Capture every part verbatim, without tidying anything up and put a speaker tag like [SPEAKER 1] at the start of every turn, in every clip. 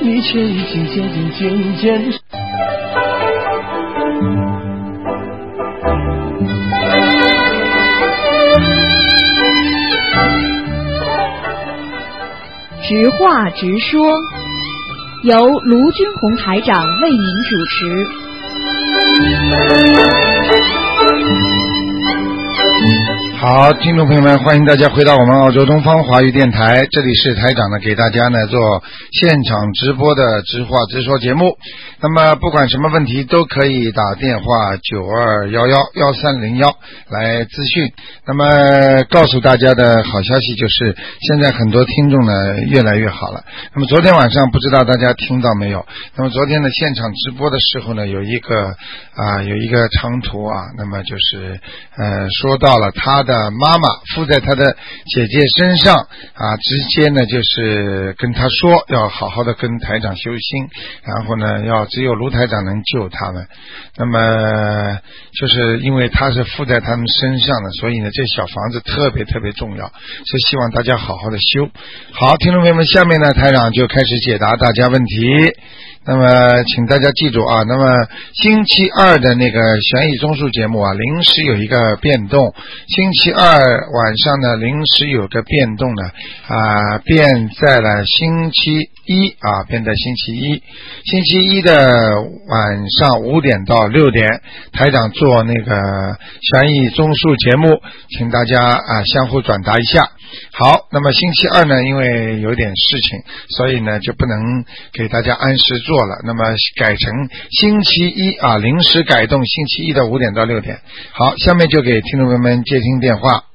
[SPEAKER 1] 一切已经渐渐渐渐。
[SPEAKER 2] 直话直说，由卢军红台长为您主持。
[SPEAKER 3] 好，听众朋友们，欢迎大家回到我们澳洲东方华语电台，这里是台长呢给大家呢做现场直播的直话直说节目。那么不管什么问题都可以打电话九二一一一三零一来咨询。那么告诉大家的好消息就是现在很多听众呢越来越好了。那么昨天晚上不知道大家听到没有，那么昨天的现场直播的时候呢有一个啊有一个长图啊，那么就是呃说到了他的妈妈附在他的姐姐身上啊，直接呢就是跟他说要好好的跟台长修心，然后呢要只有卢台长能救他们。那么就是因为他是附在他们身上的，所以呢这小房子特别特别重要，所以希望大家好好的修。好，听众朋友们，下面呢台长就开始解答大家问题。那么请大家记住啊，那么星期二的那个悬疑综述节目啊临时有一个变动，星期二晚上呢临时有个变动呢啊变在了星期一啊变在星期一星期一的晚上五点到六点台长做那个悬疑综述节目，请大家啊相互转达一下。好，那么星期二呢因为有点事情，所以呢就不能给大家按时做了，那么改成星期一啊临时改动星期一的五点到六点。好，下面就给听众朋友们接听电话。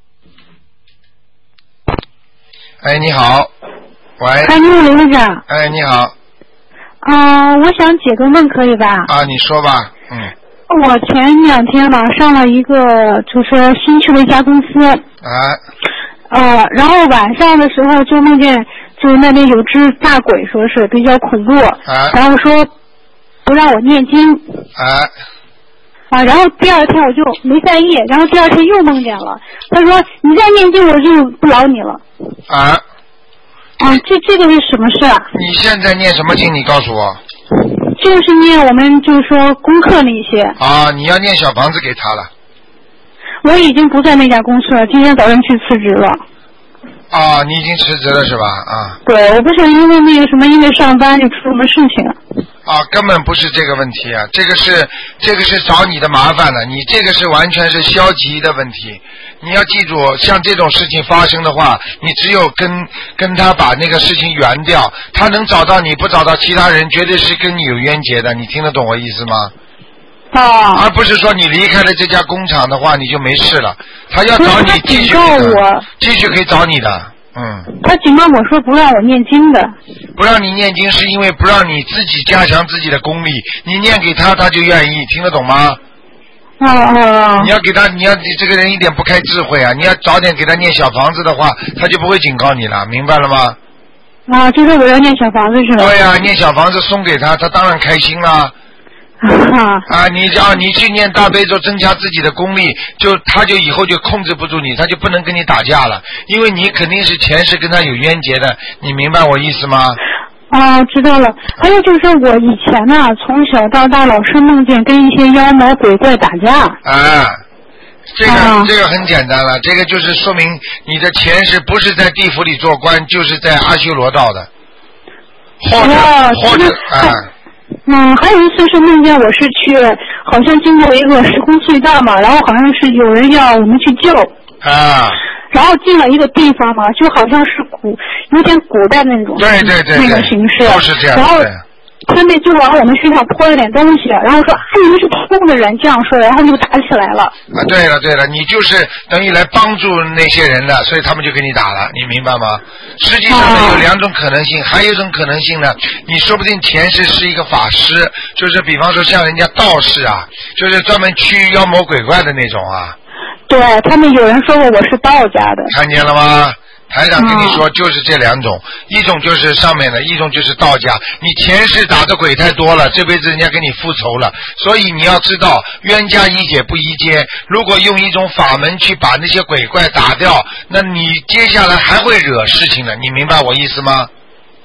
[SPEAKER 3] 哎，你好。喂。
[SPEAKER 4] 哎，你好，刘院长。
[SPEAKER 3] 哎，你好。
[SPEAKER 4] 啊、呃，我想解个梦，可以吧？
[SPEAKER 3] 啊，你说吧。嗯。
[SPEAKER 4] 我前两天吧上了一个就是新去的一家公司。
[SPEAKER 3] 啊。
[SPEAKER 4] 呃，然后晚上的时候就梦见，就是那边有只大鬼，说是比较恐怖，
[SPEAKER 3] 啊、
[SPEAKER 4] 然后说不让我念经。
[SPEAKER 3] 啊。
[SPEAKER 4] 啊，然后第二天我就没在意，然后第二天又梦见了，他说你再念经我就不饶你了。
[SPEAKER 3] 啊。
[SPEAKER 4] 啊，这这个是什么事啊？
[SPEAKER 3] 你现在念什么经？你告诉我。
[SPEAKER 4] 就是念我们就是说功课那些。
[SPEAKER 3] 啊，你要念小房子给他了。
[SPEAKER 4] 我已经不在那家公司了，今天早上去辞职了。
[SPEAKER 3] 啊，你已经辞职了是吧？啊。
[SPEAKER 4] 对，我不是因为那个什么，因为上班就出什么事情。
[SPEAKER 3] 啊，根本不是这个问题啊，这个是这个是找你的麻烦了，你这个是完全是消极的问题。你要记住，像这种事情发生的话，你只有跟跟他把那个事情圆掉，他能找到你不找到其他人，绝对是跟你有冤结的，你听得懂我意思吗？
[SPEAKER 4] 啊，
[SPEAKER 3] 而不是说你离开了这家工厂的话你就没事了，他要找你继续
[SPEAKER 4] 我
[SPEAKER 3] 继续可以找你的。嗯，
[SPEAKER 4] 他警告我说不让我念经的。
[SPEAKER 3] 不让你念经是因为不让你自己加强自己的功力，你念给他他就愿意，听得懂吗？
[SPEAKER 4] 啊啊！
[SPEAKER 3] 你要给他，你要你这个人一点不开智慧啊！你要早点给他念小房子的话，他就不会警告你了，明白了吗？
[SPEAKER 4] 啊，就是我要念小房子是吧？
[SPEAKER 3] 对呀、啊，念小房子送给他，他当然开心了。啊，你叫你去念大悲咒，增加自己的功力，就他就以后就控制不住你，他就不能跟你打架了，因为你肯定是前世跟他有冤结的，你明白我意思吗？
[SPEAKER 4] 啊，知道了。还有就是我以前呢，从小到大老是梦见跟一些妖魔鬼怪打架。
[SPEAKER 3] 啊，这个、
[SPEAKER 4] 啊、
[SPEAKER 3] 这个很简单了，这个就是说明你的前世不是在地府里做官，就是在阿修罗道的，或者、
[SPEAKER 4] 啊、
[SPEAKER 3] 或者啊。
[SPEAKER 4] 嗯，还有一次是梦见我是去，好像经过一个时空隧道嘛，然后好像是有人要我们去救。
[SPEAKER 3] 啊。
[SPEAKER 4] 然后进了一个地方嘛，就好像是古有点古代那种。
[SPEAKER 3] 对对对。
[SPEAKER 4] 那个形式。
[SPEAKER 3] 就是这样。
[SPEAKER 4] 然后他们就往我们身上泼了点东西，然后说啊你们是偷的人这样说，然后就打起来了。
[SPEAKER 3] 啊，对了对了，你就是等于来帮助那些人了，所以他们就给你打了，你明白吗？实际上呢、啊、有两种可能性，还有一种可能性呢，你说不定前世是一个法师，就是比方说像人家道士啊，就是专门驱妖魔鬼怪的那种啊。
[SPEAKER 4] 对他们有人说过我是道家的。
[SPEAKER 3] 看见了吗？台长跟你说就是这两种、嗯、一种就是上面的，一种就是道家，你前世打的鬼太多了，这辈子人家给你复仇了，所以你要知道冤家宜解不宜结，如果用一种法门去把那些鬼怪打掉，那你接下来还会惹事情的，你明白我意思吗？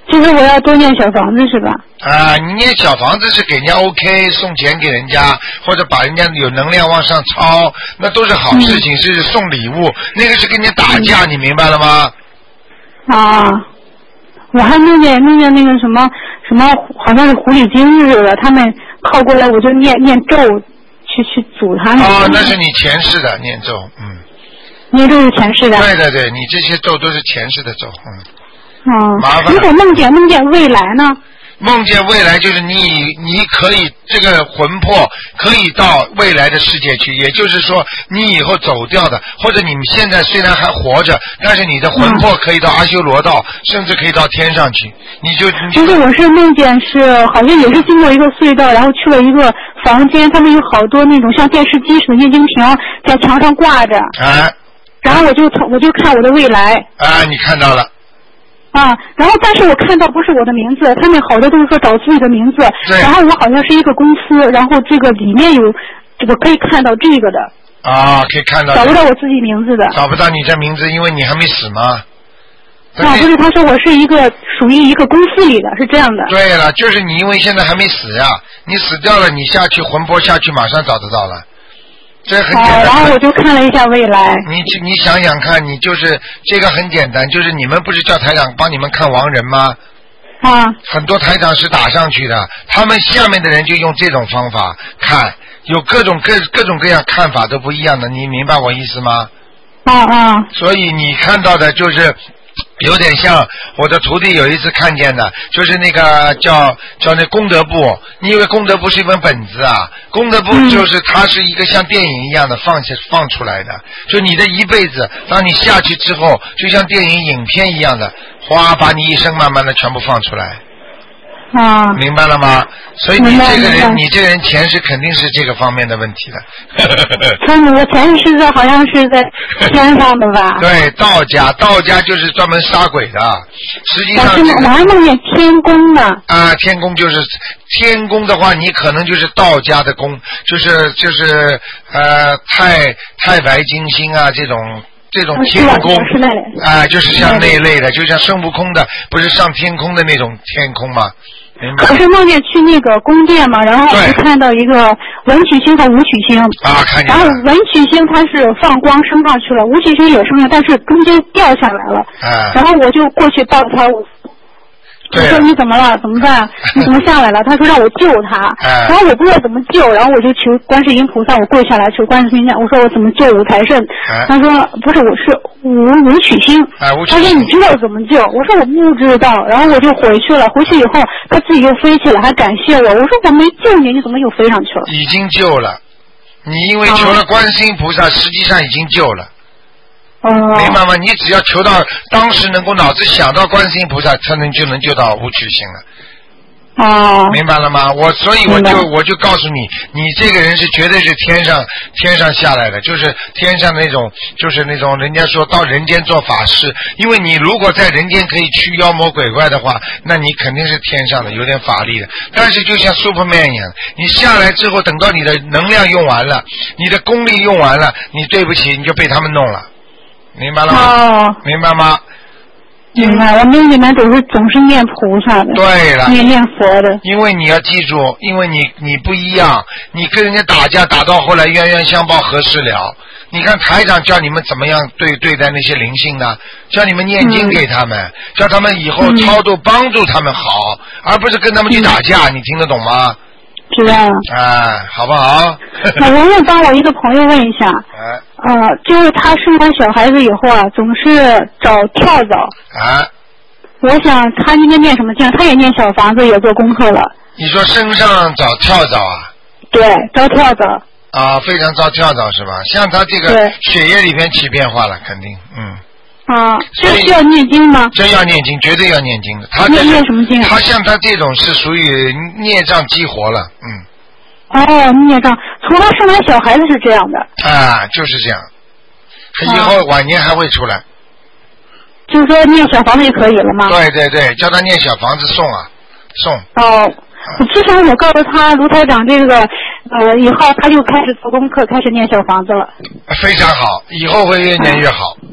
[SPEAKER 4] 就是我要多念小房子是吧？
[SPEAKER 3] 啊，你念小房子是给人家 OK， 送钱给人家，或者把人家有能量往上抄，那都是好事情，嗯、是送礼物。那个是跟人家打架，嗯、你明白了吗？
[SPEAKER 4] 啊，我还梦见梦见那个什么什么，好像是狐狸精似的，他们靠过来，我就念念咒去去阻他们。
[SPEAKER 3] 哦，那是你前世的念咒，嗯。
[SPEAKER 4] 念咒是前世的。
[SPEAKER 3] 对对对，你这些咒都是前世的咒，嗯。
[SPEAKER 4] 哦，
[SPEAKER 3] 麻烦。
[SPEAKER 4] 如果梦见梦见未来呢？
[SPEAKER 3] 梦见未来就是你，你可以这个魂魄可以到未来的世界去，也就是说你以后走掉的，或者你们现在虽然还活着，但是你的魂魄可以到阿修罗道，嗯、甚至可以到天上去。你就
[SPEAKER 4] 其实我是梦见是好像也是经过一个隧道，然后去了一个房间，他们有好多那种像电视机似的念经屏在墙上挂着。
[SPEAKER 3] 哎。
[SPEAKER 4] 然后我就我就看我的未来。
[SPEAKER 3] 啊，你看到了。
[SPEAKER 4] 啊，然后但是我看到不是我的名字，他们好多都是说找自己的名字，然后我好像是一个公司，然后这个里面有这个可以看到这个的。
[SPEAKER 3] 啊，可以看到。
[SPEAKER 4] 找不到我自己名字的。
[SPEAKER 3] 找不到你的名字，因为你还没死吗？
[SPEAKER 4] 啊，不是，他说我是一个属于一个公司里的，是这样的。
[SPEAKER 3] 对了，就是你因为现在还没死呀、啊，你死掉了，你下去魂魄下去马上找得到了。这很简单、哦、
[SPEAKER 4] 然后我就看了一下未来。
[SPEAKER 3] 你你想想看，你就是这个很简单，就是你们不是叫台长帮你们看亡人吗？
[SPEAKER 4] 啊。
[SPEAKER 3] 很多台长是打上去的，他们下面的人就用这种方法看，有各种各各种各样看法都不一样的，你明白我意思吗？
[SPEAKER 4] 啊啊。
[SPEAKER 3] 所以你看到的就是有点像我的徒弟有一次看见的，就是那个叫叫那功德簿，你以为功德簿是一本本子啊？功德簿就是它是一个像电影一样的放下放出来的，就你的一辈子，当你下去之后，就像电影影片一样的，哗把你一生慢慢的全部放出来。
[SPEAKER 4] 啊，
[SPEAKER 3] 明白了吗？所以你这个人，你这个人前世肯定是这个方面的问题的。
[SPEAKER 4] 他我前世的好像是在天上的吧？
[SPEAKER 3] 对，道家，道家就是专门杀鬼的。实际上、这个，
[SPEAKER 4] 我还梦见天宫呢。
[SPEAKER 3] 啊，天宫就是天宫的话，你可能就是道家的宫，就是就是呃太太白金星啊这种。这种天宫啊、呃，就是像那一类的，就像孙悟空的，不是上天空的那种天空吗？明白？
[SPEAKER 4] 我是梦见去那个宫殿嘛，然后我就看到一个文曲星和武曲星
[SPEAKER 3] 啊，看见了。
[SPEAKER 4] 然后文曲星它是放光升上去了，武曲星也升了，但是中间掉下来了。
[SPEAKER 3] 啊。
[SPEAKER 4] 然后我就过去抱他。我说你怎么了？怎么办？你怎么下来了？他说让我救他，
[SPEAKER 3] 哎、
[SPEAKER 4] 然后我不知道怎么救，然后我就求观世音菩萨，我跪下来求观世音菩萨，我说我怎么救五财神？
[SPEAKER 3] 哎、
[SPEAKER 4] 他说不是，我是武武曲星。
[SPEAKER 3] 哎、
[SPEAKER 4] 他说你知道怎么救？我说我不知道，然后我就回去了。回去以后他自己又飞起来，还感谢我。我说我没救你，你怎么又飞上去了？
[SPEAKER 3] 已经救了，你因为求了观世音菩萨，啊、实际上已经救了。
[SPEAKER 4] 哦、
[SPEAKER 3] 明白吗？你只要求到当时能够脑子想到观世音菩萨，才能就能救到武曲星了。
[SPEAKER 4] 哦，
[SPEAKER 3] 明白了吗？我所以我就我就告诉你，你这个人是绝对是天上天上下来的，就是天上那种，就是那种人家说到人间做法事。因为你如果在人间可以驱妖魔鬼怪的话，那你肯定是天上的，有点法力的。但是就像 Superman 一样，你下来之后，等到你的能量用完了，你的功力用完了，你对不起，你就被他们弄了。明白了吗？
[SPEAKER 4] 哦，
[SPEAKER 3] 明白吗？
[SPEAKER 4] 明白，我们里面都是总是念菩萨的，
[SPEAKER 3] 对了，
[SPEAKER 4] 念念佛的。
[SPEAKER 3] 因为你要记住，因为你你不一样，你跟人家打架打到后来冤冤相报何时了？你看台长教你们怎么样对对待那些灵性呢？教你们念经给他们，嗯、叫他们以后超度帮助他们好，嗯、而不是跟他们去打架。嗯、你听得懂吗？
[SPEAKER 4] 知道。
[SPEAKER 3] 哎，好不好？
[SPEAKER 4] 那我也帮我一个朋友问一下。
[SPEAKER 3] 哎。
[SPEAKER 4] 呃，就是他生完小孩子以后啊，总是找跳蚤。
[SPEAKER 3] 啊。
[SPEAKER 4] 我想他应该念什么经？他也念小房子，也做功课了。
[SPEAKER 3] 你说身上找跳蚤啊？
[SPEAKER 4] 对，招跳蚤。
[SPEAKER 3] 啊，非常招跳蚤是吧？像他这个血液里面起变化了，肯定，嗯。
[SPEAKER 4] 啊，这需要念经吗？
[SPEAKER 3] 真要念经，绝对要念经的。他
[SPEAKER 4] 念念什么经啊？
[SPEAKER 3] 他像他这种是属于孽障激活了，嗯。
[SPEAKER 4] 哦，孽障，从他生完小孩子是这样的。
[SPEAKER 3] 啊，就是这样，他以后晚年还会出来。啊、
[SPEAKER 4] 就是说念小房子就可以了吗？
[SPEAKER 3] 对对对，叫他念小房子送啊，送。
[SPEAKER 4] 哦，之前我告诉他卢台长这个，呃，以后他就开始做功课，开始念小房子了。
[SPEAKER 3] 非常好，以后会越念越好。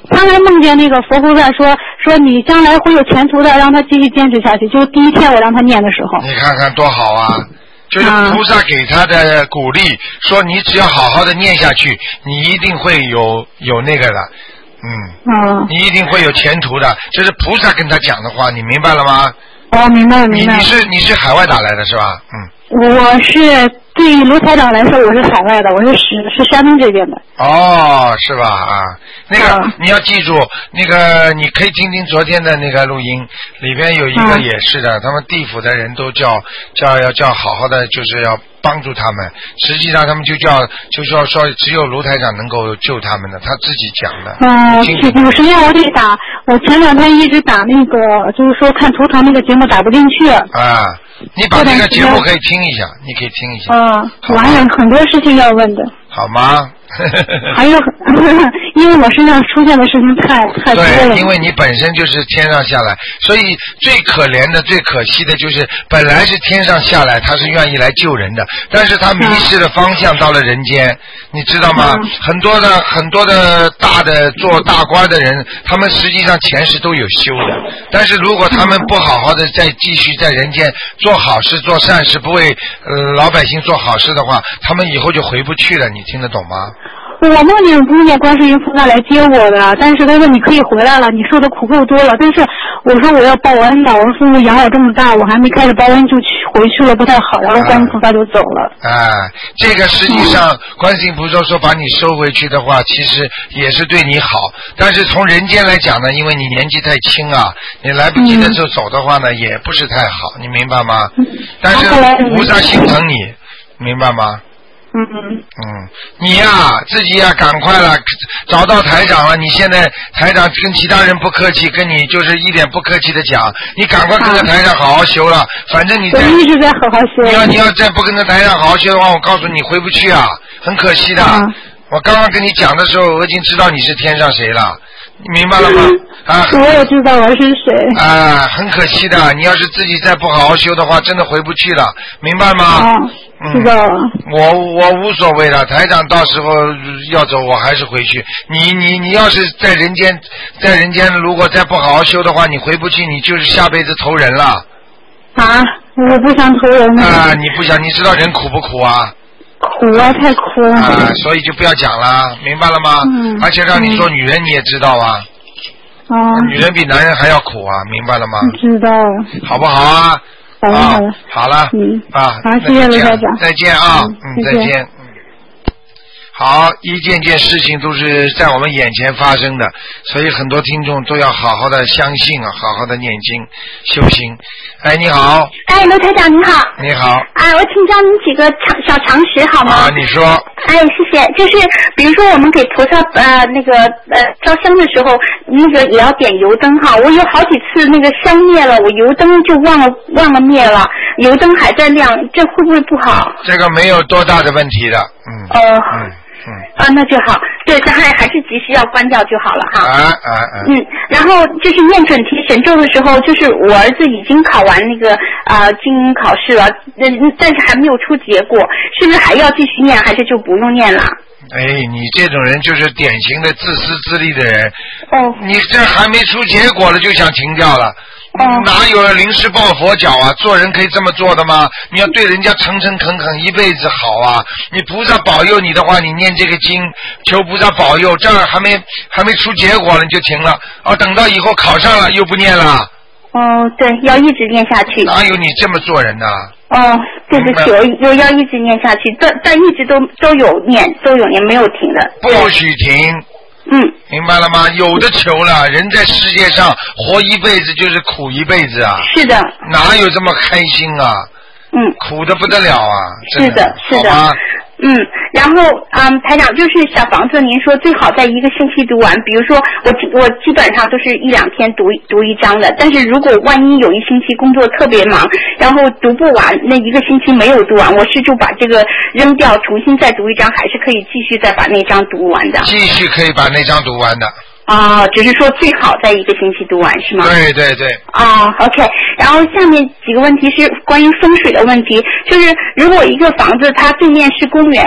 [SPEAKER 4] 他还梦见那个佛菩萨说说你将来会有前途的，让他继续坚持下去。就第一天我让他念的时候，
[SPEAKER 3] 你看看多好啊！就是菩萨给他的鼓励，啊、说你只要好好的念下去，你一定会有有那个的，嗯，
[SPEAKER 4] 啊，
[SPEAKER 3] 你一定会有前途的。这是菩萨跟他讲的话，你明白了吗？
[SPEAKER 4] 哦，明白了，明白了。
[SPEAKER 3] 你你是你是海外打来的是吧？嗯。
[SPEAKER 4] 我是对于卢台长来说，我是海外的，我是是是山东这边的。
[SPEAKER 3] 哦，是吧？啊，那个、
[SPEAKER 4] 啊、
[SPEAKER 3] 你要记住，那个你可以听听昨天的那个录音，里边有一个也是的，啊、他们地府的人都叫叫要叫好好的，就是要帮助他们。实际上他们就叫就说说只有卢台长能够救他们的，他自己讲的。
[SPEAKER 4] 嗯、呃，有时间我得打，我前两天一直打那个，就是说看图腾那个节目打不进去。
[SPEAKER 3] 啊。你把这个节目可以听一下，你可以听一下。
[SPEAKER 4] 啊，我还有很多事情要问的。
[SPEAKER 3] 好吗？
[SPEAKER 4] 还有，因为我身上出现的事情太太多了。
[SPEAKER 3] 对，因为你本身就是天上下来，所以最可怜的、最可惜的就是，本来是天上下来，他是愿意来救人的，但是他迷失了方向，到了人间，嗯、你知道吗？嗯、很多的、很多的大的做大官的人，他们实际上前世都有修的，但是如果他们不好好的再继续在人间做好事、做善事，不为呃老百姓做好事的话，他们以后就回不去了。你听得懂吗？
[SPEAKER 4] 我梦见梦见观世音菩萨来接我的，但是他说你可以回来了，你受的苦够多了。但是我说我要报恩的，我说父母养我这么大，我还没开始报恩就去回去了，不太好。然后观世音菩萨就走了。
[SPEAKER 3] 哎，这个实际上、嗯、观世音菩萨说把你收回去的话，其实也是对你好。但是从人间来讲呢，因为你年纪太轻啊，你来不及的时候走的话呢，嗯、也不是太好，你明白吗？嗯、但是菩萨心疼你，明白吗？
[SPEAKER 4] 嗯
[SPEAKER 3] 嗯，你呀、啊，自己呀、啊，赶快了，找到台长了。你现在台长跟其他人不客气，跟你就是一点不客气的讲，你赶快跟着台长好好修了。反正你在，
[SPEAKER 4] 我一直在好好修。
[SPEAKER 3] 你要你要再不跟着台长好好修的话，我告诉你回不去啊，很可惜的。啊、我刚刚跟你讲的时候，我已经知道你是天上谁了。你明白了吗？啊，
[SPEAKER 4] 我也知道我是谁。
[SPEAKER 3] 啊，很可惜的，你要是自己再不好好修的话，真的回不去了，明白吗？
[SPEAKER 4] 啊，知道了。
[SPEAKER 3] 嗯、我我无所谓了，台长到时候要走，我还是回去。你你你要是在人间，在人间如果再不好好修的话，你回不去，你就是下辈子投人了。
[SPEAKER 4] 啊，我不想投人了。
[SPEAKER 3] 啊，你不想？你知道人苦不苦啊？
[SPEAKER 4] 苦啊，太苦了
[SPEAKER 3] 啊！所以就不要讲了，明白了吗？
[SPEAKER 4] 嗯。
[SPEAKER 3] 而且让你做女人，你也知道啊。
[SPEAKER 4] 哦、
[SPEAKER 3] 嗯。女人比男人还要苦啊，明白了吗？
[SPEAKER 4] 知道了。
[SPEAKER 3] 好不好啊？
[SPEAKER 4] 好了好了。
[SPEAKER 3] 好了。
[SPEAKER 4] 嗯。
[SPEAKER 3] 啊。
[SPEAKER 4] 好，谢谢卢台长。
[SPEAKER 3] 再见啊！
[SPEAKER 4] 嗯，
[SPEAKER 3] 嗯再见。好，一件件事情都是在我们眼前发生的，所以很多听众都要好好的相信啊，好好的念经修行。哎，你好。
[SPEAKER 5] 哎，卢台长你好。
[SPEAKER 3] 你好。
[SPEAKER 5] 哎，我请教您几个常小常识好吗？
[SPEAKER 3] 啊，你说。
[SPEAKER 5] 哎，谢谢。就是比如说我们给菩萨呃那个呃烧香的时候，那个也要点油灯哈。我有好几次那个香灭了，我油灯就忘了忘了灭了，油灯还在亮，这会不会不好？
[SPEAKER 3] 这个没有多大的问题的，嗯。
[SPEAKER 5] 哦。
[SPEAKER 3] 嗯。嗯
[SPEAKER 5] 啊，那就好。对，但还还是急需要关掉就好了哈。
[SPEAKER 3] 啊啊啊！
[SPEAKER 5] 嗯，然后就是念准提神咒的时候，就是我儿子已经考完那个啊、呃、精英考试了，那但是还没有出结果，是不是还要继续念，还是就不用念了？
[SPEAKER 3] 哎，你这种人就是典型的自私自利的人。
[SPEAKER 5] 哦。你
[SPEAKER 3] 这还没出结果了就想停掉了。哦、哪有临时抱佛脚啊？做人可以这么做的吗？你要对人家诚诚恳恳，一辈子好啊！你菩萨保佑你的话，你念这个经，求菩萨保佑，这儿还没还没出结果了你就停了，哦，等到以后考上了又不念了。
[SPEAKER 5] 哦，对，要一直念下去。
[SPEAKER 3] 哪有你这么做人的？
[SPEAKER 5] 哦，对不起，我又要一直念下去，但但一直都都有念，都有念，没有停的。
[SPEAKER 3] 不许停。
[SPEAKER 5] 嗯，
[SPEAKER 3] 明白了吗？有的求了，人在世界上活一辈子就是苦一辈子啊。
[SPEAKER 5] 是的。
[SPEAKER 3] 哪有这么开心啊？
[SPEAKER 5] 嗯。
[SPEAKER 3] 苦的不得了啊！
[SPEAKER 5] 是的，是的。嗯，然后嗯，台长就是小房子，您说最好在一个星期读完。比如说我我基本上都是一两天读读一章的，但是如果万一有一星期工作特别忙，然后读不完，那一个星期没有读完，我是就把这个扔掉，重新再读一章，还是可以继续再把那章读完的。
[SPEAKER 3] 继续可以把那章读完的。
[SPEAKER 5] 啊、哦，只是说最好在一个星期读完是吗？
[SPEAKER 3] 对对对。
[SPEAKER 5] 啊、哦、，OK。然后下面几个问题是关于风水的问题，就是如果一个房子它对面是公园，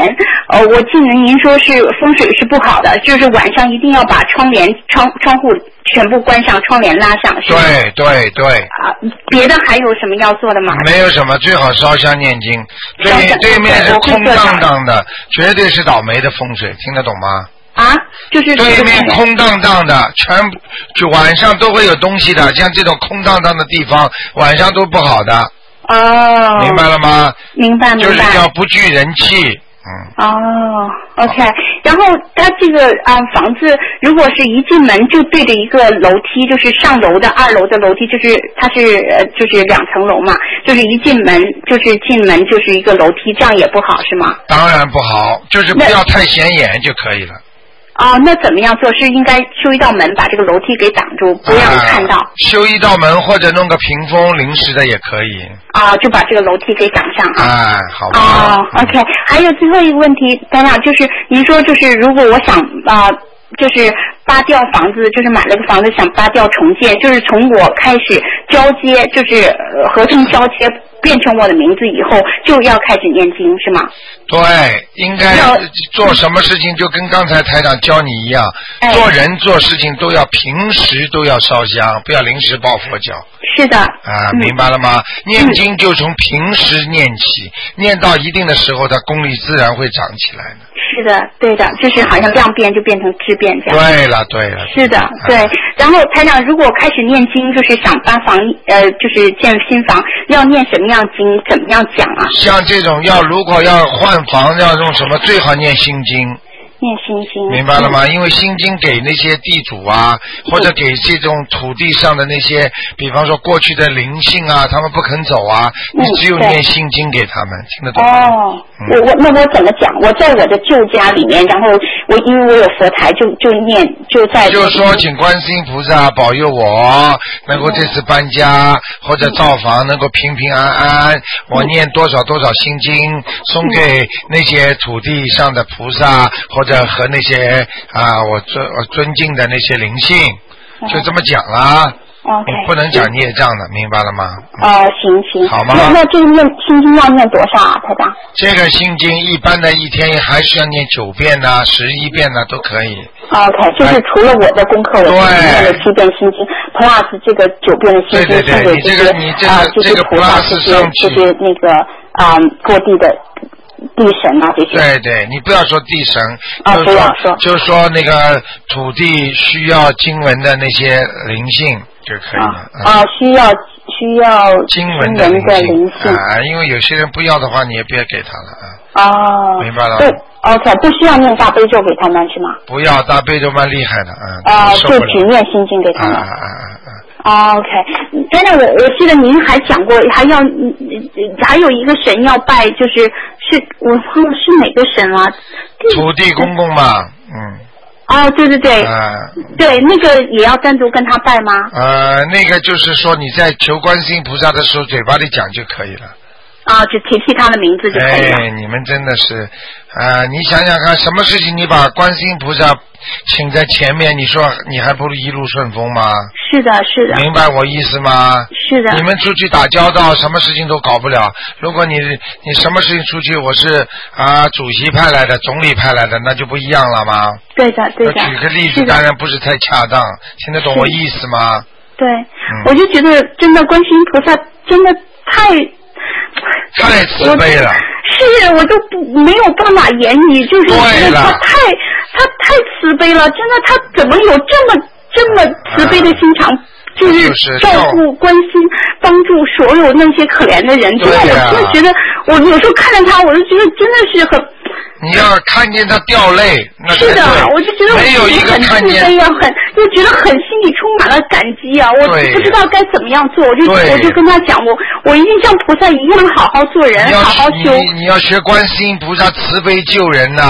[SPEAKER 5] 呃，我记得您说是风水是不好的，就是晚上一定要把窗帘、窗窗户全部关上，窗帘拉上，是吗？
[SPEAKER 3] 对对对。
[SPEAKER 5] 啊，别的还有什么要做的吗？
[SPEAKER 3] 没有什么，最好烧香念经。对面对面是空荡荡的，绝对是倒霉的风水，听得懂吗？
[SPEAKER 5] 啊，就是
[SPEAKER 3] 对面空荡荡的，全就晚上都会有东西的，像这种空荡荡的地方，晚上都不好的。
[SPEAKER 5] 哦。
[SPEAKER 3] 明白了吗？
[SPEAKER 5] 明白明白。
[SPEAKER 3] 就是叫不聚人气。嗯。
[SPEAKER 5] 哦 ，OK。然后它这个啊、呃、房子，如果是一进门就对着一个楼梯，就是上楼的二楼的楼梯，就是它是呃就是两层楼嘛，就是一进门就是进门就是一个楼梯，这样也不好是吗？
[SPEAKER 3] 当然不好，就是不要太显眼就可以了。
[SPEAKER 5] 哦，那怎么样做？是应该修一道门把这个楼梯给挡住，不让看到。啊、
[SPEAKER 3] 修一道门或者弄个屏风，临时的也可以。
[SPEAKER 5] 啊，就把这个楼梯给挡上哈。
[SPEAKER 3] 啊，好吧。
[SPEAKER 5] 哦 ，OK。还有最后一个问题，班长，就是您说，就是如果我想啊、呃，就是扒掉房子，就是买了个房子想扒掉重建，就是从我开始交接，就是呃合同交接。变成我的名字以后就要开始念经是吗？
[SPEAKER 3] 对，应该做什么事情就跟刚才台长教你一样，
[SPEAKER 5] 哎、
[SPEAKER 3] 做人做事情都要平时都要烧香，不要临时抱佛脚。
[SPEAKER 5] 是的。
[SPEAKER 3] 啊，
[SPEAKER 5] 嗯、
[SPEAKER 3] 明白了吗？念经就从平时念起，嗯、念到一定的时候，它功力自然会长起来的。
[SPEAKER 5] 是的，对的，就是好像量变就变成质变这样。
[SPEAKER 3] 对了，对了。
[SPEAKER 5] 是的，对。啊、然后台长，如果开始念经，就是想搬房，呃，就是建新房，要念什么样经，怎么样讲啊？
[SPEAKER 3] 像这种要如果要换房，要用什么？最好念心经。
[SPEAKER 5] 念心经，
[SPEAKER 3] 明白了吗？因为心经给那些地主啊，或者给这种土地上的那些，比方说过去的灵性啊，他们不肯走啊，你只有念心经给他们，听得懂吗？
[SPEAKER 5] 哦，我我那我怎么讲？我在我的旧家里面，然后我因为我有佛台，就就念就在。就
[SPEAKER 3] 说请观世音菩萨保佑我能够这次搬家或者造房能够平平安安，我念多少多少心经送给那些土地上的菩萨或者和那些啊，我尊我尊敬的那些灵性，就这么讲啦。
[SPEAKER 5] OK，
[SPEAKER 3] 不能讲孽障的，明白了吗？
[SPEAKER 5] 哦、呃，行行，
[SPEAKER 3] 好吗？
[SPEAKER 5] 那那这个念心经要念多少啊，台长？
[SPEAKER 3] 这个心经一般的一天还是要念九遍呐、十一遍呐、都可以。
[SPEAKER 5] OK， 就是除了我的功课，我念了七遍心经 ，plus 这个九遍的心经，
[SPEAKER 3] 对对对，你这个你这个、
[SPEAKER 5] 啊、
[SPEAKER 3] 这个 plus 上去，
[SPEAKER 5] 就是那个啊、呃、各地的。地神啊，这些。
[SPEAKER 3] 对对，你不要说地神，
[SPEAKER 5] 啊，
[SPEAKER 3] 就是
[SPEAKER 5] 不要说，
[SPEAKER 3] 就是说那个土地需要经文的那些灵性就可以了。
[SPEAKER 5] 啊，啊需要需要
[SPEAKER 3] 经文的灵性啊，因为有些人不要的话，你也别给他了啊。
[SPEAKER 5] 哦。
[SPEAKER 3] 明白了。
[SPEAKER 5] 对 ，OK， 不需要念大悲咒给他们是吗？
[SPEAKER 3] 不要，大悲咒蛮厉害的啊。
[SPEAKER 5] 啊，就只念心经给他们。
[SPEAKER 3] 啊啊啊啊！
[SPEAKER 5] 哦 OK， 但是我我记得您还讲过，还要还有一个神要拜，就是是我忘了是哪个神啊？
[SPEAKER 3] 土地公公嘛，嗯。
[SPEAKER 5] 哦，对对对，
[SPEAKER 3] 呃、
[SPEAKER 5] 对，那个也要单独跟他拜吗？
[SPEAKER 3] 呃，那个就是说你在求观世音菩萨的时候，嘴巴里讲就可以了。
[SPEAKER 5] 啊，就提提他的名字就可以了。
[SPEAKER 3] 哎，你们真的是，啊、呃，你想想看，什么事情你把观世音菩萨请在前面，你说你还不如一路顺风吗？
[SPEAKER 5] 是的，是的。
[SPEAKER 3] 明白我意思吗？
[SPEAKER 5] 是的。
[SPEAKER 3] 你们出去打交道，什么事情都搞不了。如果你你什么事情出去，我是啊、呃、主席派来的，总理派来的，那就不一样了吗？
[SPEAKER 5] 对的，对的。
[SPEAKER 3] 举个例子，当然不是太恰当，听得懂我意思吗？
[SPEAKER 5] 对、
[SPEAKER 3] 嗯，
[SPEAKER 5] 我就觉得真的观世音菩萨真的太。
[SPEAKER 3] 太慈悲了，
[SPEAKER 5] 是我都不没有办法言语，就是觉得他太他太慈悲了，真的，他怎么有这么这么慈悲的心肠，啊、就是照顾、关心、帮助所有那些可怜的人。真的，我真的觉得，我有时候看着他，我就觉得真的是很。
[SPEAKER 3] 你要看见他掉泪，那
[SPEAKER 5] 是的，我就觉得我
[SPEAKER 3] 没有一个看见，
[SPEAKER 5] 很慈悲啊，很就觉得很心里充满了感激啊！我不知道该怎么样做，我就我就跟他讲，我我一定像菩萨一样好好做人，好好修。
[SPEAKER 3] 你你要学观世音菩萨慈悲救人呐、啊！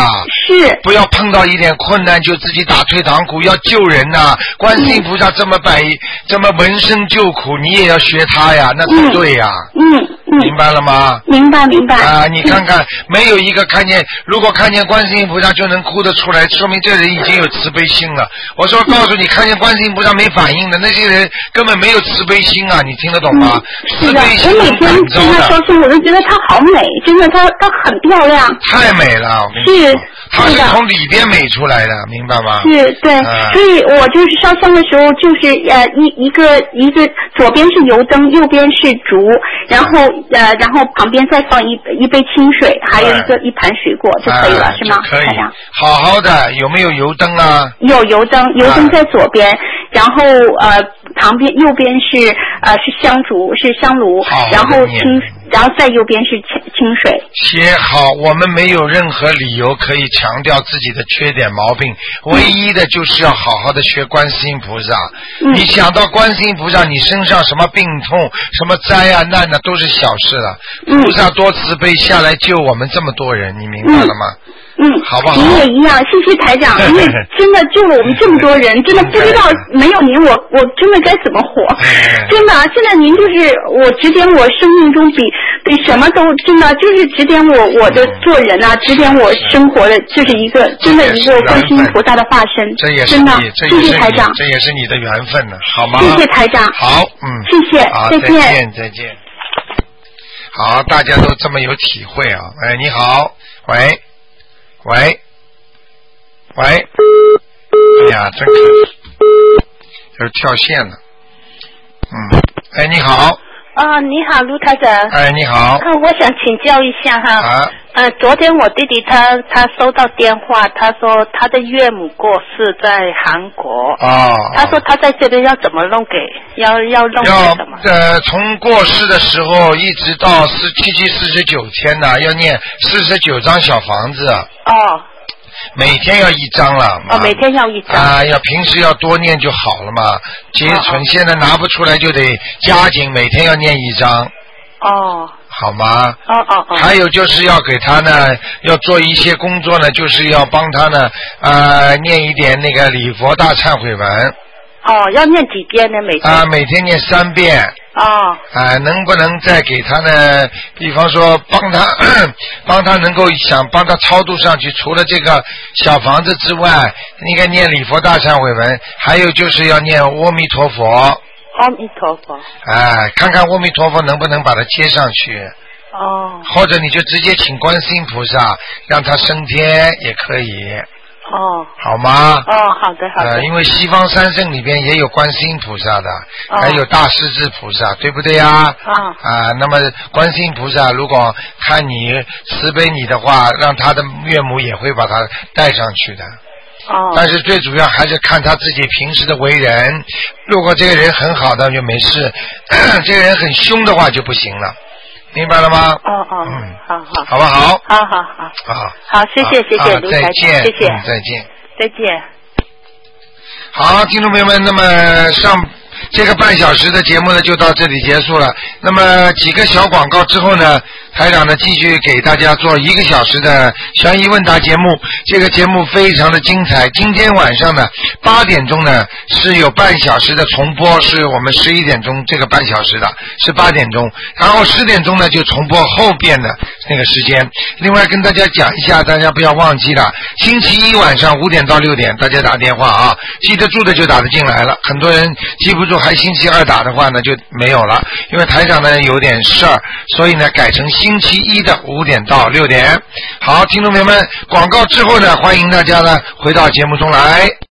[SPEAKER 5] 是，
[SPEAKER 3] 不要碰到一点困难就自己打退堂鼓，要救人呐、啊！观世音菩萨这么百、嗯、这么闻声救苦，你也要学他呀，那才对呀。
[SPEAKER 5] 嗯 嗯, 嗯，
[SPEAKER 3] 明白了吗？
[SPEAKER 5] 明白明白。
[SPEAKER 3] 啊，你看看，没有一个看见，如果看见观世音菩萨就能哭得出来，说明这人已经有慈悲心了。我说，告诉你，看见观世音菩萨没反应的那些人，根本没有慈悲心啊！你听得懂吗？
[SPEAKER 5] 嗯、
[SPEAKER 3] 慈悲心
[SPEAKER 5] 我每天跟他说声，我都觉得她好美，真的，她她很漂亮。
[SPEAKER 3] 太美了，我跟你说。
[SPEAKER 5] 是。
[SPEAKER 3] 她是从里边美出来的，明白吗？
[SPEAKER 5] 是，对。
[SPEAKER 3] 啊、
[SPEAKER 5] 所以我就是烧香的时候，就是呃一一个一个左边是油灯，右边是烛，然后呃然后旁边再放一一杯清水，还有一个一盘水果就可以了，
[SPEAKER 3] 啊、
[SPEAKER 5] 是吗？
[SPEAKER 3] 可以。好好的，有没有油灯啊？
[SPEAKER 5] 有油灯，油灯在左边，啊、然后呃旁边右边是呃是香烛，是香炉，然后清，然后在右边是清清水。
[SPEAKER 3] 写好，我们没有任何理由可以强调自己的缺点毛病，唯一的就是要好好的学观世音菩萨。嗯、你想到观世音菩萨，你身上什么病痛、什么灾啊难啊都是小事了。嗯、菩萨多慈悲，下来救我们这么多人，你明白了吗？
[SPEAKER 5] 嗯，
[SPEAKER 3] 好不好？
[SPEAKER 5] 你也一样，谢谢台长，因为真的救了我们这么多人，真的不知道没有您我我真的该怎么活，真的，现在您就是我指点我生命中比比什么都真的就是指点我我的做人啊，指点我生活的，就是一个真的一个观世音菩萨的化身，
[SPEAKER 3] 这也是
[SPEAKER 5] 真的，
[SPEAKER 3] 谢
[SPEAKER 5] 谢台长，
[SPEAKER 3] 这也是你的缘分呢，好吗？
[SPEAKER 5] 谢谢台长，
[SPEAKER 3] 好，嗯，
[SPEAKER 5] 谢谢，
[SPEAKER 3] 好，
[SPEAKER 5] 再见，
[SPEAKER 3] 再见，再见。好，大家都这么有体会啊！哎，你好，喂。喂，喂，哎呀，真可惜，就是跳线了。嗯，哎，你好。
[SPEAKER 6] 啊，你好，卢台长。
[SPEAKER 3] 哎，你好。
[SPEAKER 6] 啊，我想请教一下哈。
[SPEAKER 3] 啊。
[SPEAKER 6] 呃，昨天我弟弟他他收到电话，他说他的岳母过世在韩国。
[SPEAKER 3] 哦。
[SPEAKER 6] 他说他在这边要怎么弄给，要要弄给什么？
[SPEAKER 3] 呃，从过世的时候一直到四七七四十九天呢，要念四十九张小房子。
[SPEAKER 6] 哦。
[SPEAKER 3] 每天要一张了。
[SPEAKER 6] 哦，每天要一张。
[SPEAKER 3] 啊，要平时要多念就好了嘛。结存现在拿不出来就得加紧，每天要念一张。
[SPEAKER 6] 哦。
[SPEAKER 3] 好吗？
[SPEAKER 6] 哦哦哦。
[SPEAKER 3] 还有就是要给他呢，要做一些工作呢，就是要帮他呢，呃，念一点那个礼佛大忏悔文。
[SPEAKER 6] 哦，要念几遍呢？每天？
[SPEAKER 3] 啊，每天念三遍。
[SPEAKER 6] 哦。
[SPEAKER 3] 啊，能不能再给他呢？比方说帮他，帮他能够想帮他超度上去，除了这个小房子之外，应该念礼佛大忏悔文，还有就是要念阿弥陀佛。
[SPEAKER 6] 阿弥陀佛。
[SPEAKER 3] 哎，看看阿弥陀佛能不能把它接上去。
[SPEAKER 6] 哦。
[SPEAKER 3] 或者你就直接请观世音菩萨让他升天也可以。
[SPEAKER 6] 哦。
[SPEAKER 3] 好吗？
[SPEAKER 6] 哦，好的好的。
[SPEAKER 3] 呃，因为西方三圣里边也有观世音菩萨的，哦、还有大势至菩萨，对不对呀？
[SPEAKER 6] 啊。
[SPEAKER 3] 啊，那么观世音菩萨如果看你慈悲你的话，让他的岳母也会把他带上去的。
[SPEAKER 6] 哦。
[SPEAKER 3] 但是最主要还是看他自己平时的为人，如果这个人很好的就没事，这个人很凶的话就不行了。明白了吗？
[SPEAKER 6] 哦哦，嗯，好好，
[SPEAKER 3] 好不好？
[SPEAKER 6] 好好好，
[SPEAKER 3] 好，
[SPEAKER 6] 好，谢谢谢谢卢台长，
[SPEAKER 3] 谢
[SPEAKER 6] 谢，
[SPEAKER 3] 再见，
[SPEAKER 6] 再见。
[SPEAKER 3] 好，听众朋友们，那么上这个半小时的节目呢，就到这里结束了。那么几个小广告之后呢，台长呢继续给大家做一个小时的悬疑问答节目。这个节目非常的精彩。今天晚上呢八点钟呢是有半小时的重播，是我们十一点钟这个半小时的是八点钟，然后十点钟呢就重播后边的那个时间。另外跟大家讲一下，大家不要忘记了，星期一晚上五点到六点大家打电话啊，记得住的就打得进来了。很多人记不住，还星期二打的话呢就没有了，因为台长呢有点事儿，所以呢改成星期一的五点到六点。好，听众朋友们，广告之后呢，欢迎大家呢回到节目中来。